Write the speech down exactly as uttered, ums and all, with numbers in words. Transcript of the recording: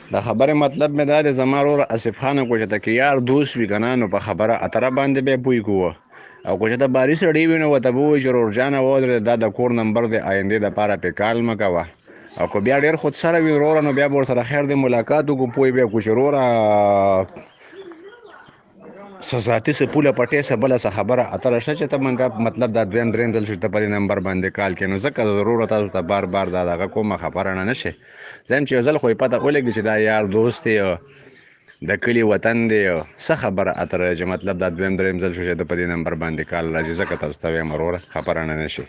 د خبرې مطلب مې دا دی زما ورور اسف خان کو چې ته که یار دوست وي که نه نو په خبره اتره باندې بیا پوی کوو او که چې ته باري سړی وي نو ورته به ووایي چې ورور جانه ودرېده دا د کور نمبر دی آیندې دپاره پې کال مه کوه او که بیا ډېر خودسره وي وروره نو بیا به ورسره خیر دی ملاقات وکړو پوی بیا کړو چې وروره څه ذاتي څه پوله پټې څه بله څه خبره اتره شته چې ته من دا مطلب دا دویم درېیم ځل چې ته په دې نمبر باندې کال کوې نو ځکه ضروره تاسو ته بار بار دا دغه کومه خبره نه نشي زه یم چې یو ځل خو یې پته ولګي چې دا یار دوست دی د کلي وطن دی څه خبره اتره چې مطلب دا دویم درېیم ځل شو چې د په دې نمبر باندې کال راځي ځکه تاسو ته وایم وروره خبره نه نشي